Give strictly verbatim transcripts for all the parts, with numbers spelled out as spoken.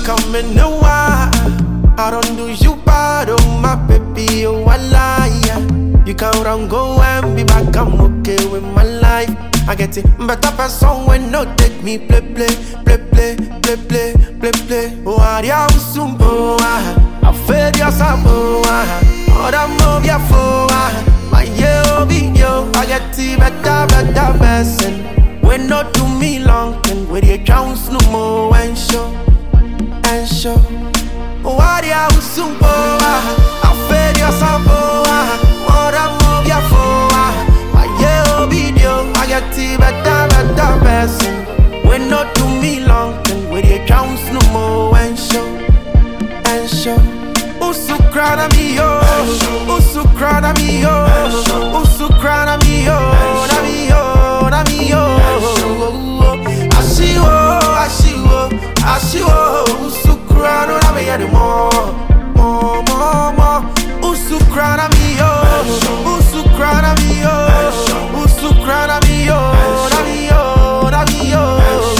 coming no why. I don't do you bad, oh my baby, oh I lie. You can run, go and be back, I'm okay with my life. I get it better person when no take me play, play, play, play, play, play, play, play. Oh, I am soon, oh, I fed yourself, oh, I that move your phone, my yo, video. I get it better, better person when not do me long, and with your chance no more and show, and show. Oh, I am soon, oh, I fed yourself, oh, I that move your phone. I get it better, better person when not do me long, and with your counts no more and show, and show. Usu crana mi yo, usu crana mi yo, usu crana mi yo, na mi yo, na mi yo. Ashiwo, ashiwo, ashiwo, usu crana na me anymore, more, more, more. Usu crana mi yo, usu crana mi yo. Crana mi yo, na mi yo, na mi yo.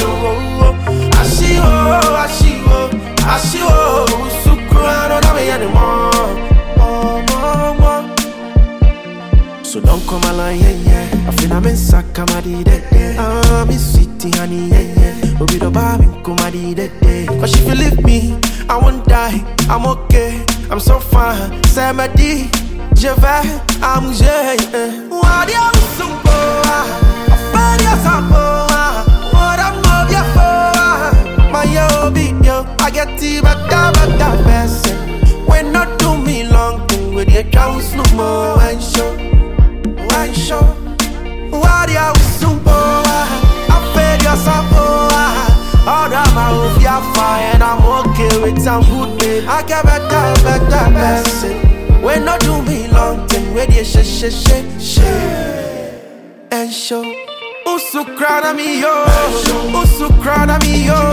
Ashiwo, ashiwo, ashiwo. Usukrano na me anymore. More, more, more. So don't come along, yeah, yeah. I feel I'm in Sakamadi, yeah. I'm in sweetie, honey, yeah, yeah. Obi do ba min kumadi, yeah. Cause if you leave me, I won't die. I'm okay, I'm so fine. Samadi, je vais amuser. What you so? I get it better, better person when not do me long thing with your counts no more and show, and show. What you so I fed yourself, all that my off your fire, and I'm okay with some good day. I get better, better person when not do me long thing with your sh sh sh sh and show. Usu crana mi yo, usu crana mi yo.